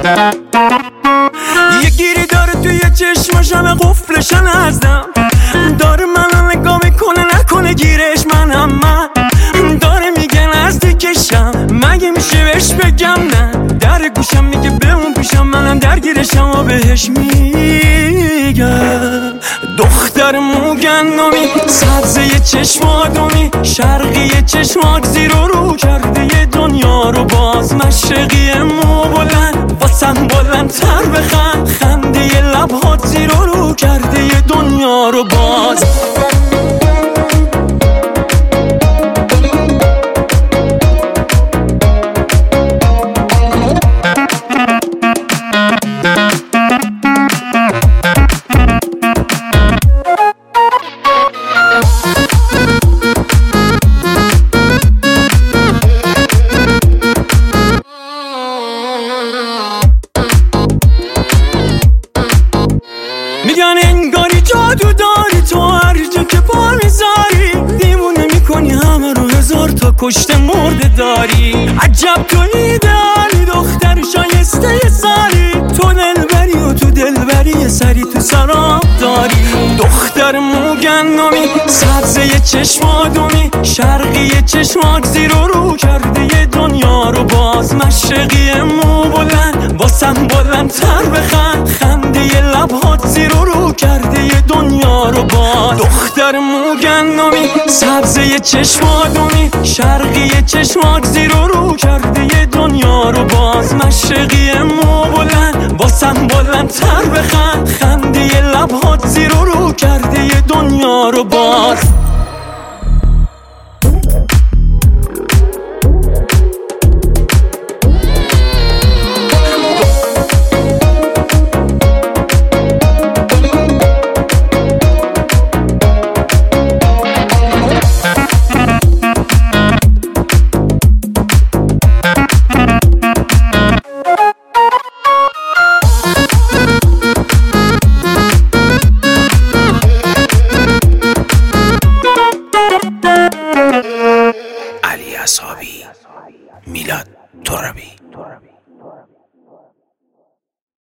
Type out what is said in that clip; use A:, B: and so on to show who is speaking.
A: یه گیری داره توی چشمشم قفلشن ازدم، داره منو نگاه میکنه نکنه گیرش منم، من داره میگه نزدیکشم، مگه میشه بهش بگم نه؟ در گوشم میگه به اون پیشم، منم درگیرشم و بهش میگم دختر موگندمی، سبزه چشم آدمی، شرقی چشمات زیر و رو کرده یه دنیا رو باز، مشرقی مو بلند واسم بلندتر بخند، خنده یه لبهات زیر و رو کرده یه دنیا رو باز. میگن انگاری جادو داری تو، هر جا که پا میذاری دیوونه میکنی همه رو، هزار تا کشته مرده داری. عجب تو ایدئالی، دختر شایسته سالی، تو دلبری و تو دلبری سری تو سراب داری. دختر موگندمی، سبزه چشم آدمی، شرقی چشمات زیر و رو کرده یه دنیا رو باز، مشرقی مو بلند واسم بلندتر بخند، خنده یه لبهات زیر و رو کرده یه دنیا رو باز. دختر موگندمی، سبزه چشم آدمی، شرقی چشمات زیر و رو کرده یه دنیا رو باز، مشرقی مو بلند واسم بلندتر بخند، خنده یه لبهات زیر و رو کرده یه دنیا رو باز.